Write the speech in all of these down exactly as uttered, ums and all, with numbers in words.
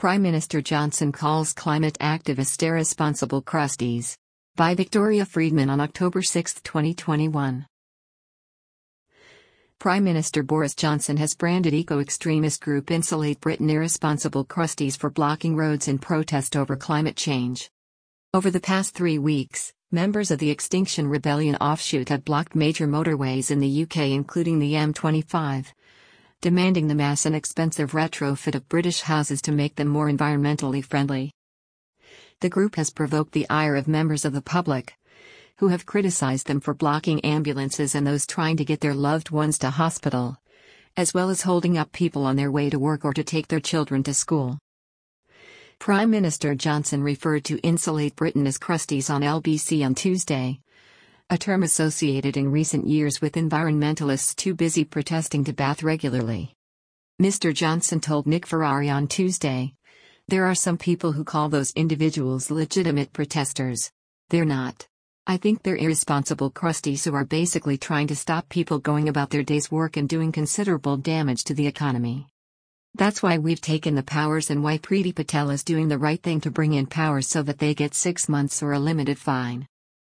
Prime Minister Johnson calls climate activists irresponsible crusties. By Victoria Friedman on October sixth, twenty twenty-one. Prime Minister Boris Johnson has branded eco-extremist group Insulate Britain irresponsible crusties for blocking roads in protest over climate change. Over the past three weeks, members of the Extinction Rebellion offshoot have blocked major motorways in the U K, including the M twenty-five, demanding the mass and expensive retrofit of British houses to make them more environmentally friendly. The group has provoked the ire of members of the public, who have criticized them for blocking ambulances and those trying to get their loved ones to hospital, as well as holding up people on their way to work or to take their children to school. Prime Minister Johnson referred to Insulate Britain as crusties on L B C on Tuesday, a term associated in recent years with environmentalists too busy protesting to bath regularly. Mister Johnson told Nick Ferrari on Tuesday, "There are some people who call those individuals legitimate protesters. They're not. I think they're irresponsible crusties who are basically trying to stop people going about their day's work and doing considerable damage to the economy. That's why we've taken the powers and why Priti Patel is doing the right thing to bring in powers so that they get six months or a limited fine."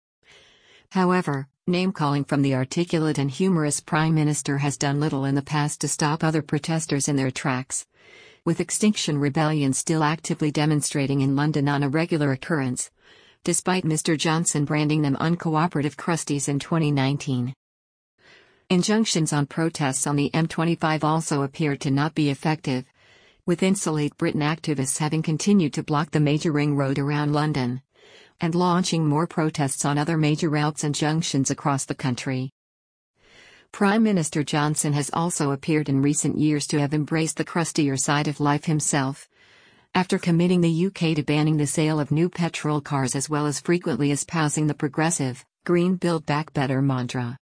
However, name-calling from the articulate and humorous Prime Minister has done little in the past to stop other protesters in their tracks, with Extinction Rebellion still actively demonstrating in London on a regular occurrence, despite Mister Johnson branding them uncooperative crusties in twenty nineteen. Injunctions on protests on the M twenty-five also appeared to not be effective, with Insulate Britain activists having continued to block the major ring road around London, and launching more protests on other major routes and junctions across the country. Prime Minister Johnson has also appeared in recent years to have embraced the crustier side of life himself, after committing the U K to banning the sale of new petrol cars as well as frequently espousing the progressive, green Build Back Better mantra.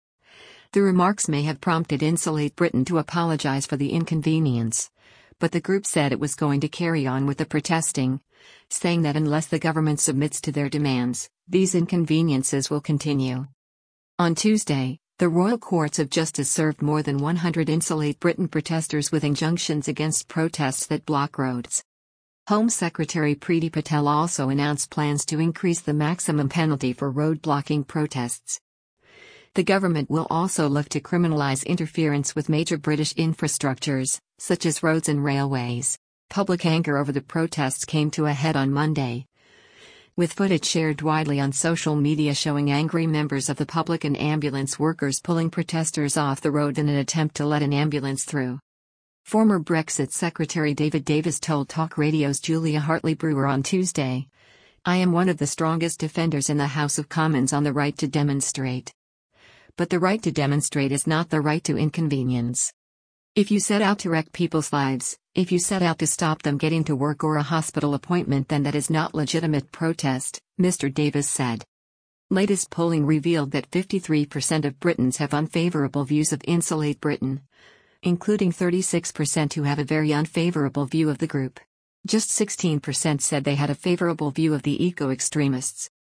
The remarks may have prompted Insulate Britain to apologise for the inconvenience, but the group said it was going to carry on with the protesting, saying that unless the government submits to their demands, these inconveniences will continue. On Tuesday, the Royal Courts of Justice served more than one hundred Insulate Britain protesters with injunctions against protests that block roads. Home Secretary Priti Patel also announced plans to increase the maximum penalty for road blocking protests. The government will also look to criminalise interference with major British infrastructures, such as roads and railways. Public anger over the protests came to a head on Monday, with footage shared widely on social media showing angry members of the public and ambulance workers pulling protesters off the road in an attempt to let an ambulance through. Former Brexit Secretary David Davis told Talk Radio's Julia Hartley-Brewer on Tuesday, "I am one of the strongest defenders in the House of Commons on the right to demonstrate. But the right to demonstrate is not the right to inconvenience. If you set out to wreck people's lives, if you set out to stop them getting to work or a hospital appointment, then that is not legitimate protest," Mister Davis said. Latest polling revealed that fifty-three percent of Britons have unfavourable views of Insulate Britain, including thirty-six percent who have a very unfavourable view of the group. Just sixteen percent said they had a favourable view of the eco-extremists.